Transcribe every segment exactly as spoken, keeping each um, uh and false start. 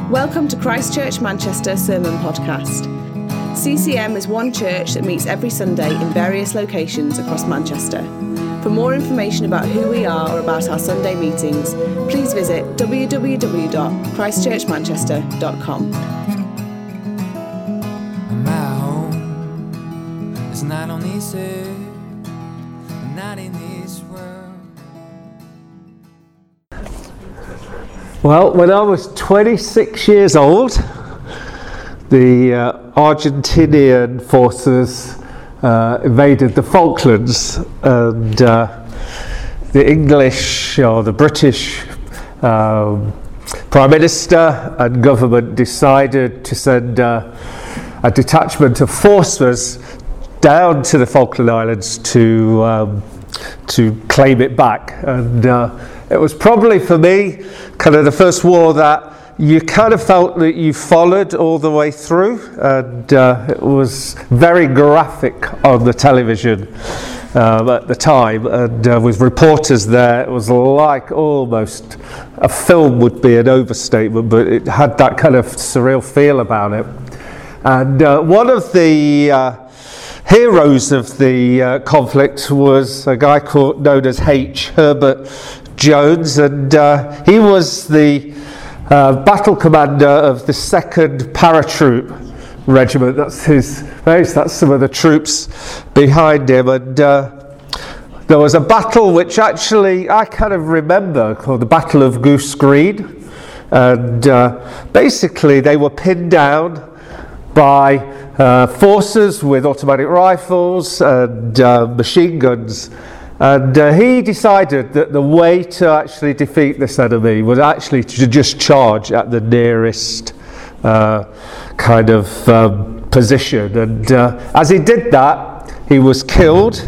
Welcome to Christchurch Manchester Sermon Podcast. C C M is one church that meets every Sunday in various locations across Manchester. For more information about who we are or about our Sunday meetings, please visit w w w dot christchurch manchester dot com. My home is not on this earth, not in this world. Well, when I was twenty-six years old, the uh, Argentinian forces uh, invaded the Falklands, and uh, the English or the British um, Prime Minister and government decided to send uh, a detachment of forces down to the Falkland Islands to um, to claim it back. And uh, it was probably for me kind of the first war that you kind of felt that you followed all the way through, and uh, it was very graphic on the television um, at the time, and uh, with reporters there, it was like almost a film would be an overstatement, but it had that kind of surreal feel about it. And uh, one of the uh, heroes of the uh, conflict was a guy called known as H. Herbert Jones, and uh, he was the uh, battle commander of the second Paratroop Regiment. That's his base, that's some of the troops behind him, and uh, there was a battle which actually I kind of remember called the Battle of Goose Green, and uh, basically they were pinned down by uh, forces with automatic rifles and uh, machine guns. And uh, he decided that the way to actually defeat this enemy was actually to just charge at the nearest uh, kind of um, position. And uh, as he did that, he was killed.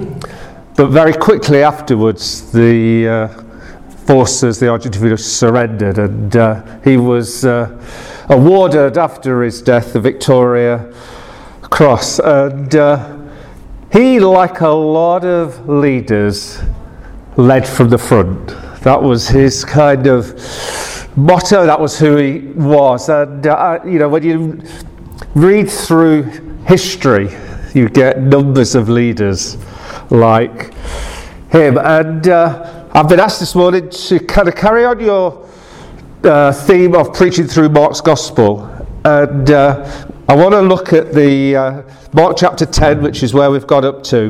But very quickly afterwards, the uh, forces, the Argentinians, surrendered, and uh, he was uh, awarded after his death the Victoria Cross. And uh, he, like a lot of leaders, led from the front. That was his kind of motto, that was who he was. And, uh, you know, when you read through history, you get numbers of leaders like him. And uh, I've been asked this morning to kind of carry on your uh, theme of preaching through Mark's Gospel. And uh, I want to look at the uh, Mark chapter ten, which is where we've got up to.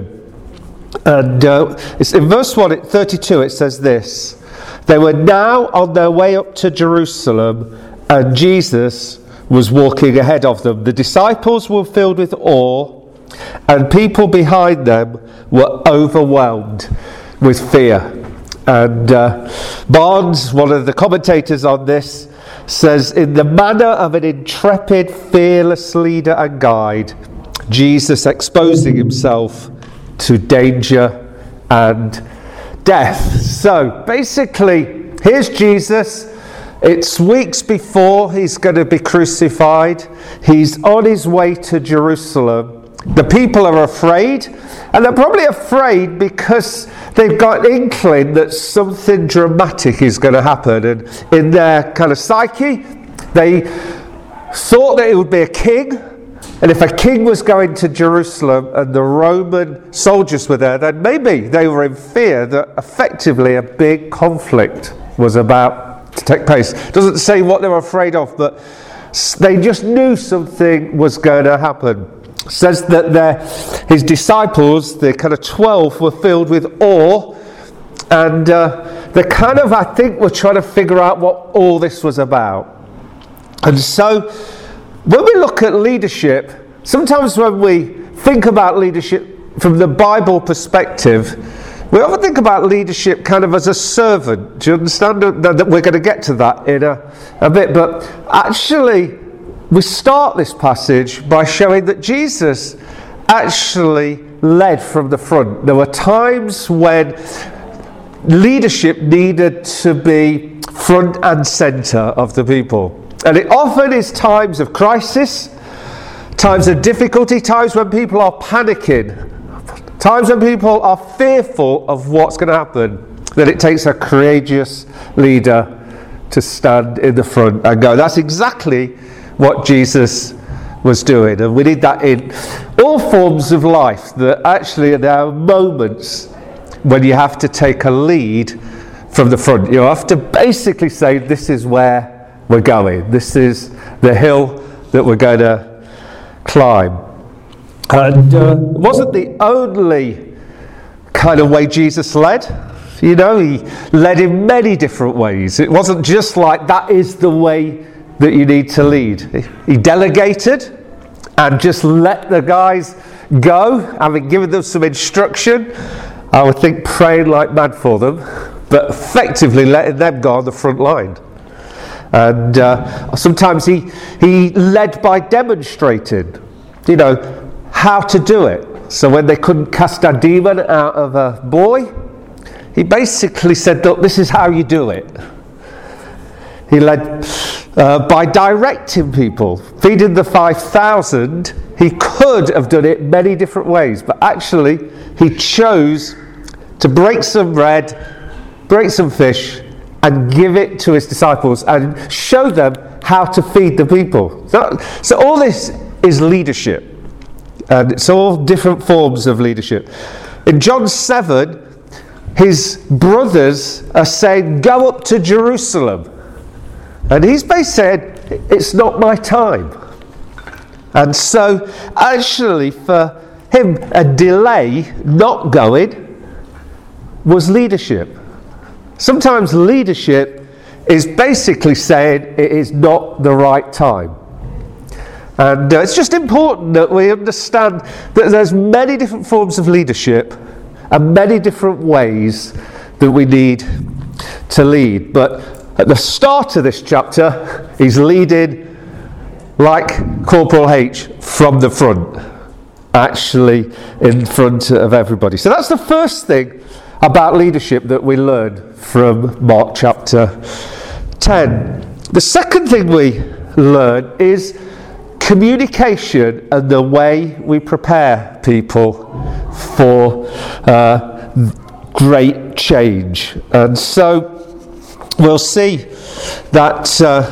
And uh, it's in verse one, thirty-two, it says this: They were now on their way up to Jerusalem, and Jesus was walking ahead of them. The disciples were filled with awe, and people behind them were overwhelmed with fear. And uh, Barnes, one of the commentators on this, says, in the manner of an intrepid, fearless leader and guide, Jesus exposing himself to danger and death. So basically, here's Jesus. It's weeks before he's going to be crucified. He's on his way to Jerusalem. The people are afraid, and they're probably afraid because they've got an inkling that something dramatic is going to happen. And in their kind of psyche, they thought that it would be a king. And if a king was going to Jerusalem and the Roman soldiers were there, then maybe they were in fear that effectively a big conflict was about to take place. It doesn't say what they were afraid of, but they just knew something was going to happen. Says that their, his disciples, the kind of twelve, were filled with awe, and uh, they kind of, I think, were trying to figure out what all this was about. And so, when we look at leadership, sometimes when we think about leadership from the Bible perspective, we often think about leadership kind of as a servant. Do you understand that we're going to get to that in a, a bit? But actually, we start this passage by showing that Jesus actually led from the front. There were times when leadership needed to be front and centre of the people. And it often is times of crisis, times of difficulty, times when people are panicking, times when people are fearful of what's going to happen, that it takes a courageous leader to stand in the front and go. That's exactly what Jesus was doing, and we need that in all forms of life, that actually there are moments when you have to take a lead from the front. You have to basically say, this is where we're going, this is the hill that we're going to climb. And uh, it wasn't the only kind of way Jesus led. You know, he led in many different ways. It wasn't just like, that is the way that you need to lead. He delegated and just let the guys go, having given them some instruction. I would think praying like mad for them, but effectively letting them go on the front line. And uh, sometimes he he led by demonstrating, you know, how to do it. So when they couldn't cast a demon out of a boy, he basically said, look, this is how you do it. He led uh, by directing people. Feeding the five thousand, he could have done it many different ways, but actually he chose to break some bread, break some fish, and give it to his disciples and show them how to feed the people. So, so all this is leadership, and it's all different forms of leadership. In John seven, his brothers are saying, go up to Jerusalem. And he's basically said, it's not my time. And so, actually, for him, a delay, not going, was leadership. Sometimes leadership is basically saying it is not the right time. And uh, it's just important that we understand that there's many different forms of leadership and many different ways that we need to lead. But at the start of this chapter, he's leading like Corporal H from the front, actually in front of everybody. So that's the first thing about leadership that we learn from Mark chapter ten. The second thing we learn is communication and the way we prepare people for uh, great change. And so we'll see that uh,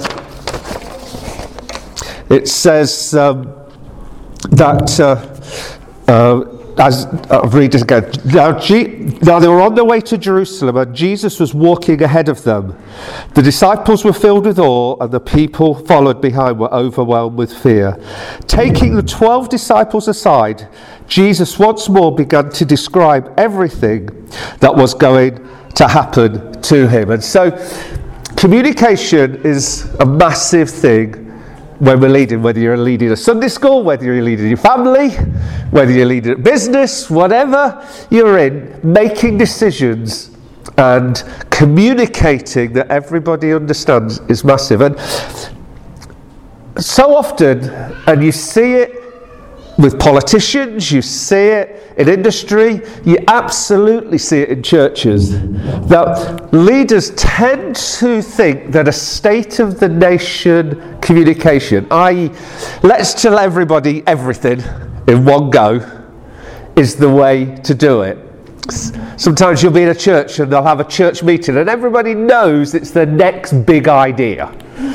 it says um, that uh, uh, as I'll read this again. Now, G- now they were on their way to Jerusalem, and Jesus was walking ahead of them. The disciples were filled with awe, and the people followed behind were overwhelmed with fear. Taking the twelve disciples aside, Jesus once more began to describe everything that was going to happen to him. And so, communication is a massive thing when we're leading, whether you're leading a Sunday school, whether you're leading your family, whether you're leading a business, whatever you're in, making decisions and communicating that everybody understands is massive. And so often, and you see it with politicians, you see it in industry, you absolutely see it in churches, that leaders tend to think that a state of the nation communication, that is, let's tell everybody everything in one go, is the way to do it. Sometimes you'll be in a church and they'll have a church meeting and everybody knows it's the next big idea.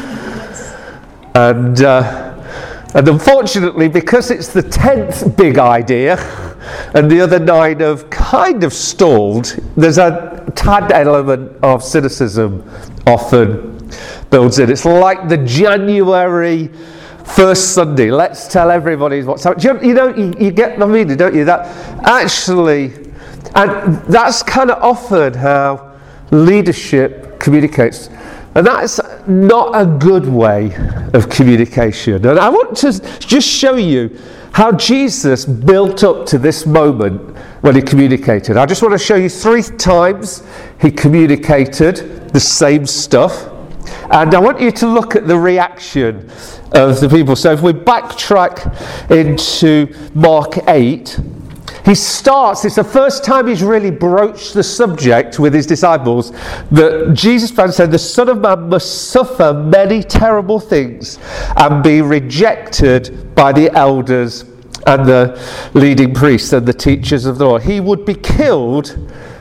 And uh, And unfortunately, because it's the tenth big idea and the other nine have kind of stalled, there's a tad element of cynicism often builds in. It's like the January first Sunday, let's tell everybody what's happening. You know, you, you get my meaning, don't you? That actually, and that's kind of often how leadership communicates. And that's not a good way of communication. And I want to just show you how Jesus built up to this moment when he communicated. I just want to show you three times he communicated the same stuff. And I want you to look at the reaction of the people. So if we backtrack into Mark eight, he starts, it's the first time he's really broached the subject with his disciples, that Jesus said, the Son of Man must suffer many terrible things and be rejected by the elders and the leading priests and the teachers of the law. He would be killed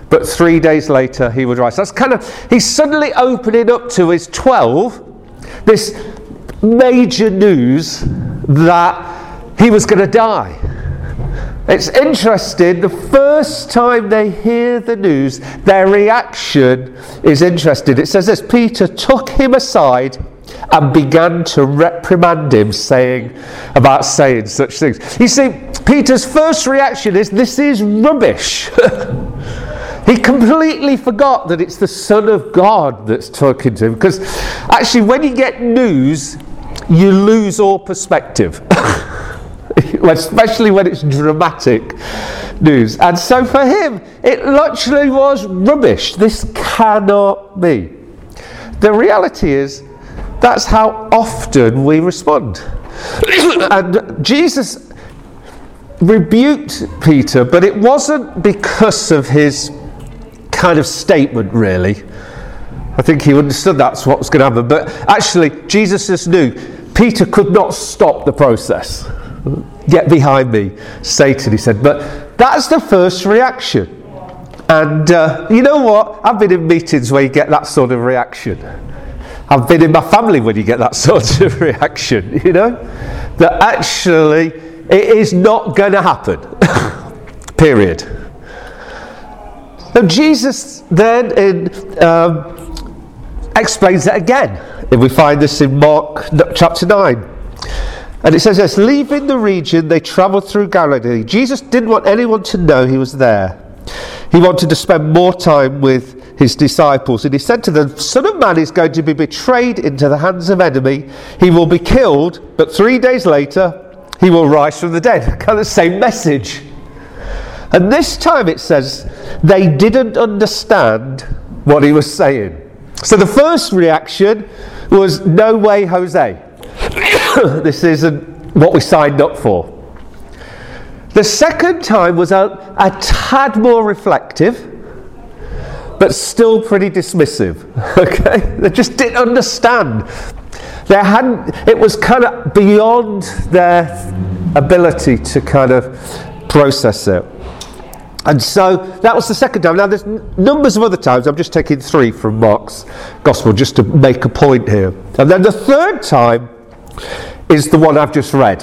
but three days later he would rise. That's kind of, he's suddenly opening up to his twelve this major news that he was going to die. It's interesting, the first time they hear the news, their reaction is interesting. It says this: Peter took him aside and began to reprimand him, saying about saying such things. You see, Peter's first reaction is, this is rubbish. He completely forgot that it's the Son of God that's talking to him, because actually when you get news, you lose all perspective. Especially when it's dramatic news. And so for him, it literally was rubbish. This cannot be. The reality is, that's how often we respond. And Jesus rebuked Peter, but it wasn't because of his kind of statement, really. I think he understood that's what was going to happen. But actually, Jesus just knew Peter could not stop the process. Get behind me, Satan, he said. But that's the first reaction. And uh, you know what? I've been in meetings where you get that sort of reaction. I've been in my family when you get that sort of reaction, you know? That actually it is not going to happen. Period. So Jesus then in, um, explains it again. And we find this in Mark chapter nine. And it says this: leaving the region, they travelled through Galilee. Jesus didn't want anyone to know he was there. He wanted to spend more time with his disciples. And he said to them, the Son of Man is going to be betrayed into the hands of enemy. He will be killed, but three days later, he will rise from the dead. Kind of the same message. And this time it says, they didn't understand what he was saying. So the first reaction was, no way, Jose. This isn't what we signed up for. The second time was a, a tad more reflective, but still pretty dismissive. Okay, they just didn't understand. They hadn't. It was kind of beyond their ability to kind of process it. And so that was the second time. Now there's n- numbers of other times. I'm just taking three from Mark's Gospel just to make a point here. And then the third time is the one I've just read.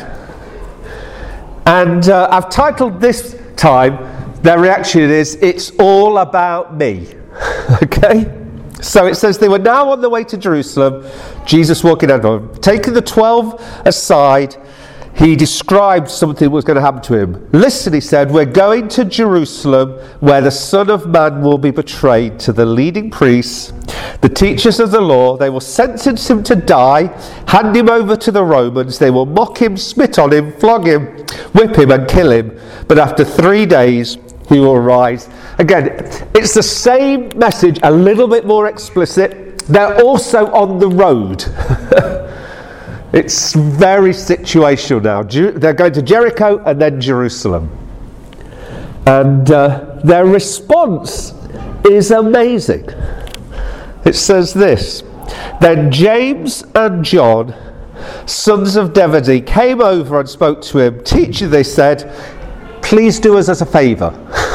And uh, I've titled this time, their reaction is, it's all about me. Okay? So it says, they were now on the way to Jerusalem, Jesus walking out of them. Taking the twelve aside, he described something was going to happen to him. Listen, he said, we're going to Jerusalem where the Son of Man will be betrayed to the leading priests, the teachers of the law. They will sentence him to die, hand him over to the Romans. They will mock him, spit on him, flog him, whip him and kill him. But after three days, he will rise. Again, it's the same message, a little bit more explicit. They're also on the road. It's very situational now. They're going to Jericho and then Jerusalem. And uh, their response is amazing. It says this: then James and John, sons of Zebedee, came over and spoke to him. Teacher, they said, please do us as a favour.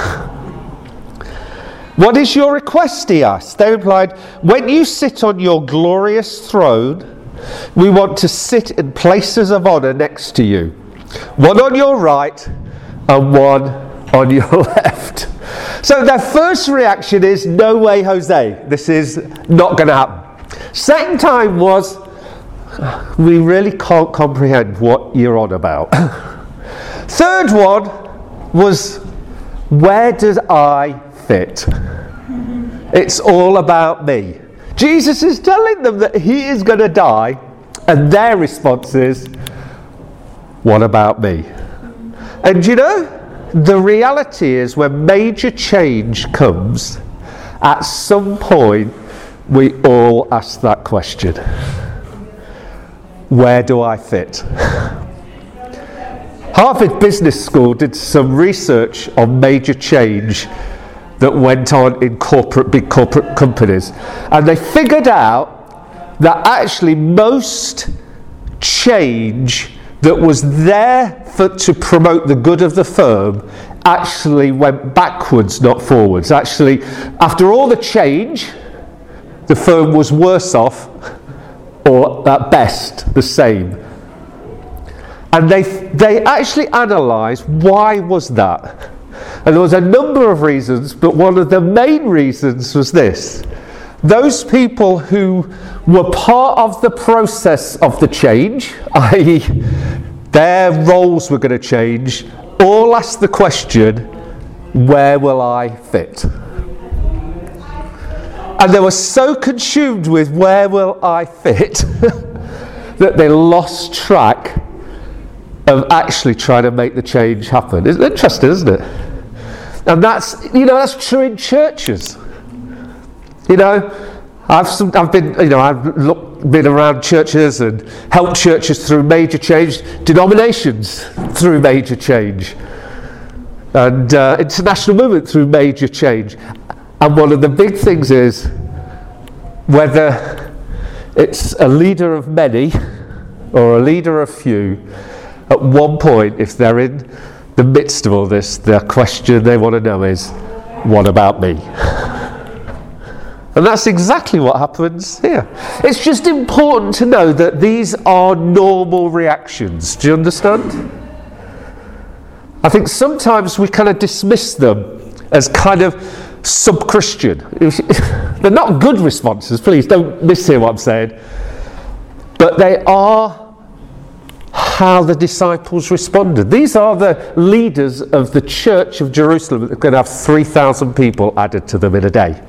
What is your request, he asked. They replied, when you sit on your glorious throne, we want to sit in places of honour next to you, one on your right and one on your left. So their first reaction is, no way, Jose, this is not going to happen. Second time was, we really can't comprehend what you're on about. Third one was, where does I fit? It's all about me. Jesus is telling them that he is going to die, and their response is, what about me? And you know, the reality is when major change comes, at some point we all ask that question. Where do I fit? Harvard Business School did some research on major change that went on in corporate, big corporate companies. And they figured out that actually most change that was there for, to promote the good of the firm actually went backwards, not forwards. Actually, after all the change, the firm was worse off, or at best, the same. And they they actually analysed why was that. And there was a number of reasons, but one of the main reasons was this. Those people who were part of the process of the change, that is their roles were going to change, all asked the question, where will I fit? And they were so consumed with where will I fit that they lost track of actually trying to make the change happen. It's interesting, isn't it? And that's, you know, that's true in churches. You know, I've some, I've been, you know, I've look, been around churches and helped churches through major change, denominations through major change, and uh, international movement through major change. And one of the big things is whether it's a leader of many or a leader of few. At one point, if they're in the midst of all this, the question they want to know is, what about me? And that's exactly what happens here. It's just important to know that these are normal reactions. Do you understand? I think sometimes we kind of dismiss them as kind of sub-Christian. They're not good responses, please don't mishear what I'm saying. But they are how the disciples responded. These are the leaders of the church of Jerusalem that are going to have three thousand people added to them in a day.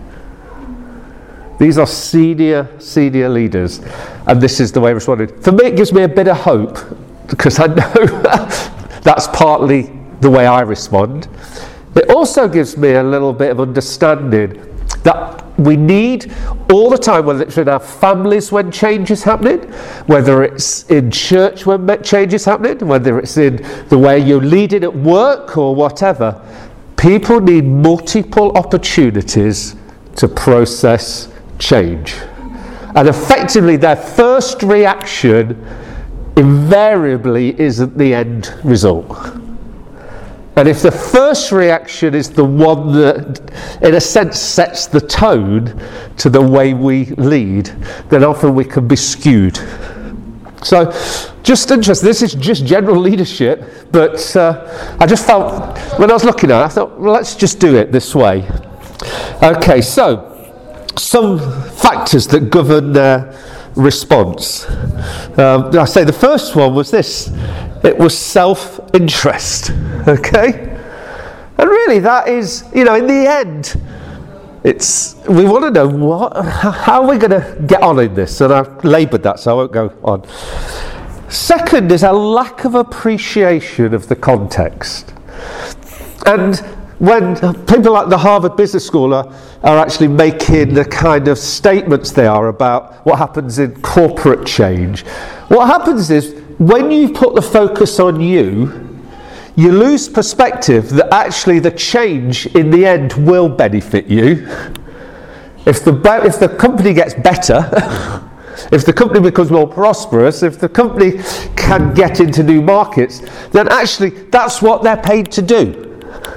These are senior, senior leaders, and this is the way they responded. For me, it gives me a bit of hope, because I know that's partly the way I respond. It also gives me a little bit of understanding that we need all the time, whether it's in our families when change is happening, whether it's in church when change is happening, whether it's in the way you're leading at work or whatever, people need multiple opportunities to process change. And effectively their first reaction invariably isn't the end result. And if the first reaction is the one that, in a sense, sets the tone to the way we lead, then often we can be skewed. So, just interesting, this is just general leadership, but uh, I just felt, when I was looking at it, I thought, well, let's just do it this way. Okay, so, some factors that govern their response. Um, I say the first one was this. It was self-interest, okay? And really that is, you know, in the end, it's, we want to know what, how are we going to get on in this? And I've laboured that, so I won't go on. Second is a lack of appreciation of the context. And when people like the Harvard Business School are, are actually making the kind of statements they are about what happens in corporate change, what happens is, when you put the focus on you, you lose perspective that actually the change in the end will benefit you. If the if the company gets better, if the company becomes more prosperous, if the company can get into new markets, then actually that's what they're paid to do.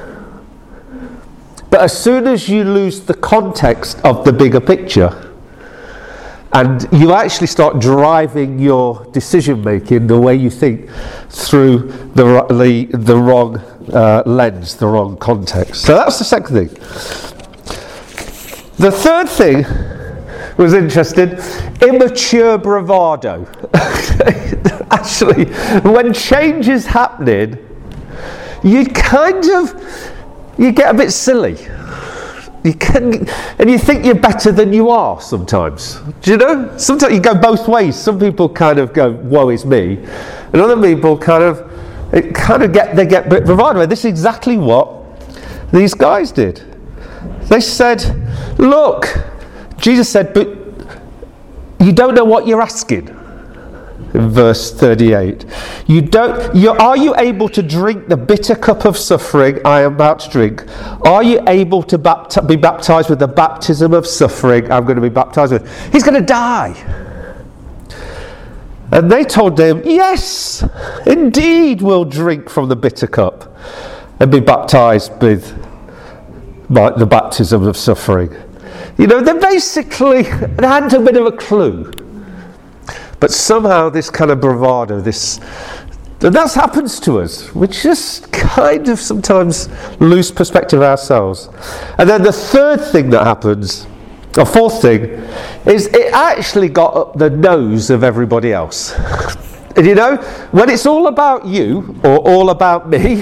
But as soon as you lose the context of the bigger picture, and you actually start driving your decision making, the way you think, through the the, the wrong uh, lens, the wrong context. So that's the second thing. The third thing was interesting, immature bravado. Actually, when change is happening, you kind of, you get a bit silly. You can, and you think you're better than you are sometimes. Do you know? Sometimes you go both ways. Some people kind of go, woe is me. And other people kind of, it kind of get, they get a bit bravado. This is exactly what these guys did. They said, look, Jesus said, but you don't know what you're asking. In verse thirty-eight, you don't. You, are you able to drink the bitter cup of suffering I am about to drink? Are you able to bapti- be baptized with the baptism of suffering I'm going to be baptized with? He's going to die. And they told him, yes, indeed we'll drink from the bitter cup. and be baptised with like the baptism of suffering. You know, they basically they hadn't a bit of a clue. But somehow this kind of bravado, this, and that happens to us. We just kind of sometimes lose perspective of ourselves. And then the third thing that happens, or fourth thing, is it actually got up the nose of everybody else. And you know, when it's all about you, or all about me,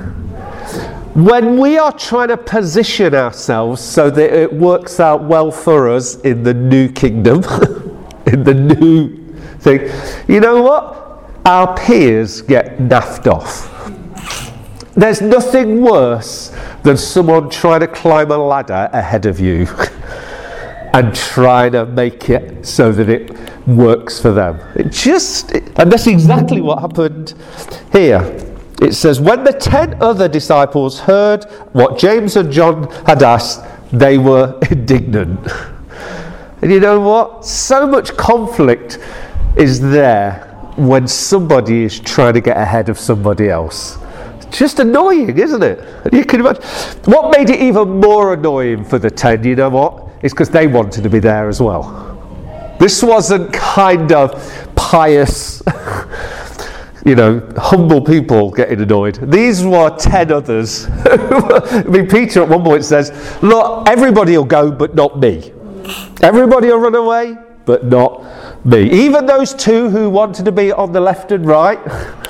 when we are trying to position ourselves so that it works out well for us in the new kingdom, in the new thing, you know what? Our peers get naffed off. There's nothing worse than someone trying to climb a ladder ahead of you and trying to make it so that it works for them. It just, and that's exactly what happened here. It says, when the ten other disciples heard what James and John had asked, they were indignant. And you know what? So much conflict is there when somebody is trying to get ahead of somebody else. It's just annoying, isn't it? And you can imagine. What made it even more annoying for the ten, you know what? It's because they wanted to be there as well. This wasn't kind of pious, you know, humble people getting annoyed. These were ten others. I mean, Peter at one point says, look, everybody will go, but not me. Everybody will run away, but not me. Even those two who wanted to be on the left and right,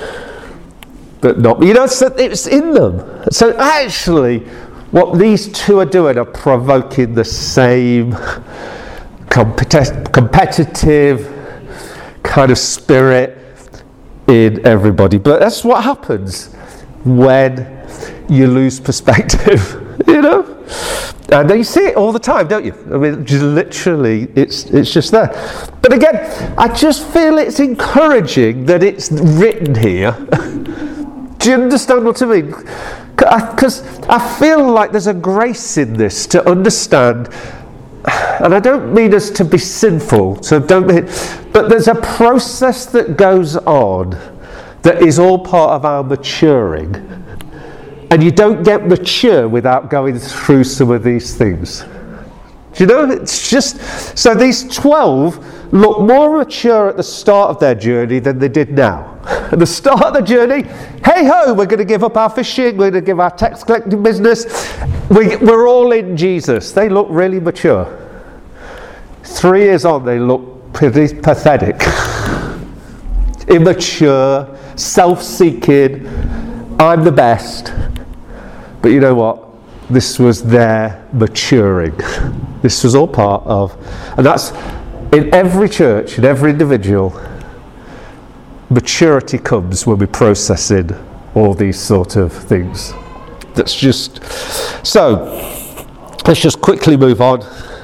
but not me. You know, so it's in them. So actually, what these two are doing are provoking the same competi- competitive kind of spirit in everybody. But that's what happens when you lose perspective, you know. And you see it all the time, don't you? I mean, just literally, it's it's just there. But again, I just feel it's encouraging that it's written here. Do you understand what I mean? Because I feel like there's a grace in this to understand, and I don't mean us to be sinful, so don't mean, but there's a process that goes on that is all part of our maturing. And you don't get mature without going through some of these things. Do you know? It's just, so these twelve look more mature at the start of their journey than they did now. At the start of the journey, hey ho, we're going to give up our fishing, we're going to give our tax collecting business, we, we're all in Jesus. They look really mature. Three years on, they look pretty pathetic. Immature, self-seeking, I'm the best. But you know what? This was their maturing. This was all part of, and that's in every church, in every individual, maturity comes when we're processing all these sort of things. That's just, so let's just quickly move on.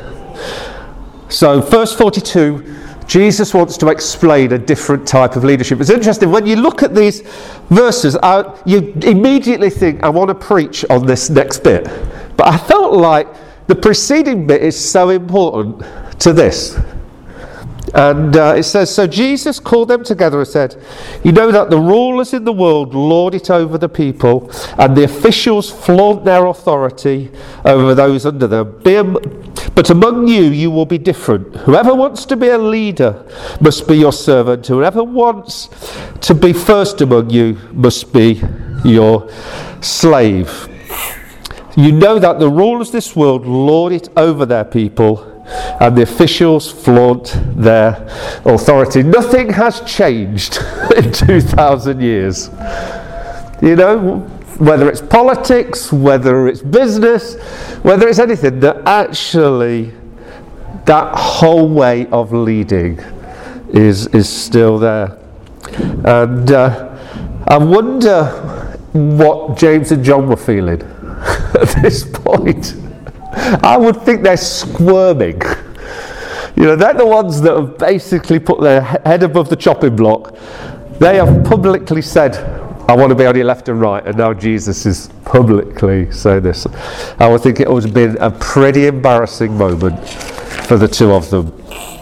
So verse forty-two, Jesus wants to explain a different type of leadership. It's interesting, when you look at these verses, I, you immediately think, I want to preach on this next bit. But I felt like the preceding bit is so important to this. And uh, it says, so Jesus called them together and said, you know that the rulers in the world lord it over the people, and the officials flaunt their authority over those under them. Be am- but among you, you will be different. Whoever wants to be a leader must be your servant. Whoever wants to be first among you must be your slave. You know that the rulers of this world lord it over their people, and the officials flaunt their authority. Nothing has changed in two thousand years. You know, whether it's politics, whether it's business, whether it's anything, that actually that whole way of leading is is still there. And uh, I wonder what James and John were feeling at this point. I would think they're squirming. You know, they're the ones that have basically put their head above the chopping block. They have publicly said, I want to be on your left and right, and now Jesus is publicly saying this. I would think it would have been a pretty embarrassing moment for the two of them.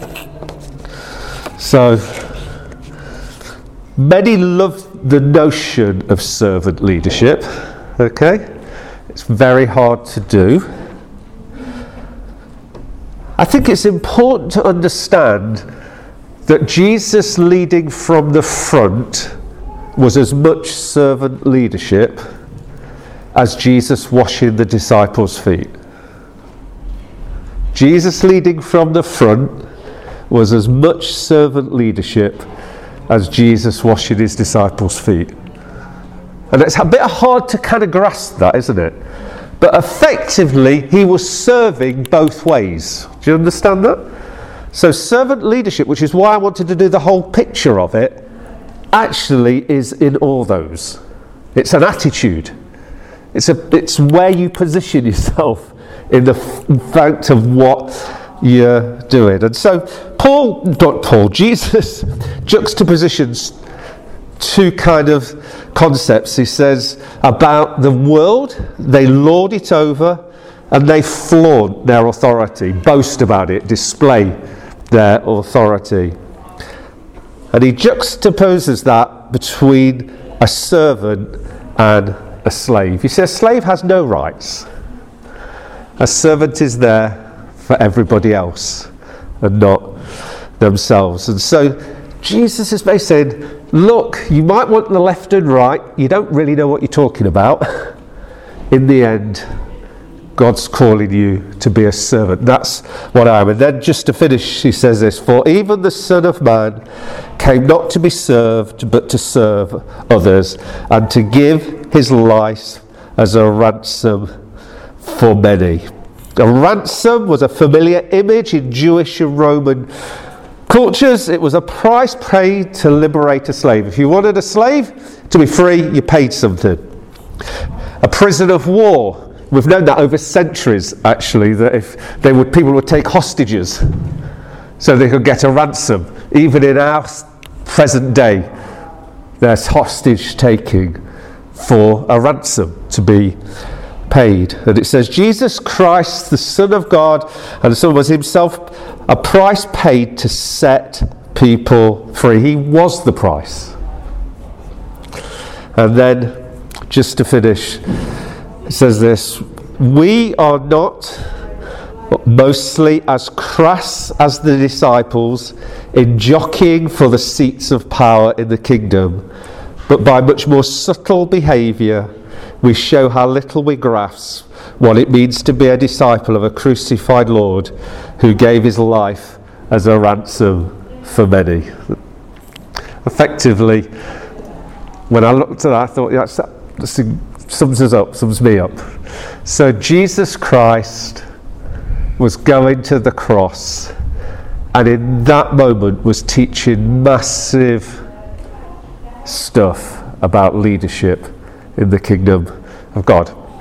So, many love the notion of servant leadership. Okay? It's very hard to do. I think it's important to understand that Jesus leading from the front was as much servant leadership as Jesus washing the disciples' feet. Jesus leading from the front was as much servant leadership as Jesus washing his disciples' feet. And it's a bit hard to kind of grasp that, isn't it? But effectively, he was serving both ways. Do you understand that? So servant leadership, which is why I wanted to do the whole picture of it, actually is in all those. It's an attitude. It's a, it's where you position yourself in the f- fact of what you're doing. And so Paul, not Paul, Jesus juxtapositions two kind of concepts. He says about the world, they lord it over and they flaunt their authority, boast about it, display their authority. And he juxtaposes that between a servant and a slave. You see, a slave has no rights. A servant is there for everybody else and not themselves. And so Jesus is basically saying, look, you might want the left and right, you don't really know what you're talking about. In the end, God's calling you to be a servant. That's what I am. And then just to finish, he says this, for even the Son of Man came not to be served, but to serve others, and to give his life as a ransom for many. A ransom was a familiar image in Jewish and Roman cultures. It was a price paid to liberate a slave. If you wanted a slave to be free, you paid something. A prisoner of war. We've known that over centuries, actually, that if they would, people would take hostages so they could get a ransom. Even in our present day, there's hostage taking for a ransom to be paid. And it says, Jesus Christ, the Son of God, and the Son was himself a price paid to set people free. He was the price. And then, just to finish, it says this, we are not mostly as crass as the disciples in jockeying for the seats of power in the kingdom, but by much more subtle behaviour we show how little we grasp what it means to be a disciple of a crucified Lord who gave his life as a ransom for many. Effectively, when I looked at that, I thought, yeah, that sums us up, sums me up. So Jesus Christ was going to the cross, and in that moment was teaching massive stuff about leadership in the kingdom of God.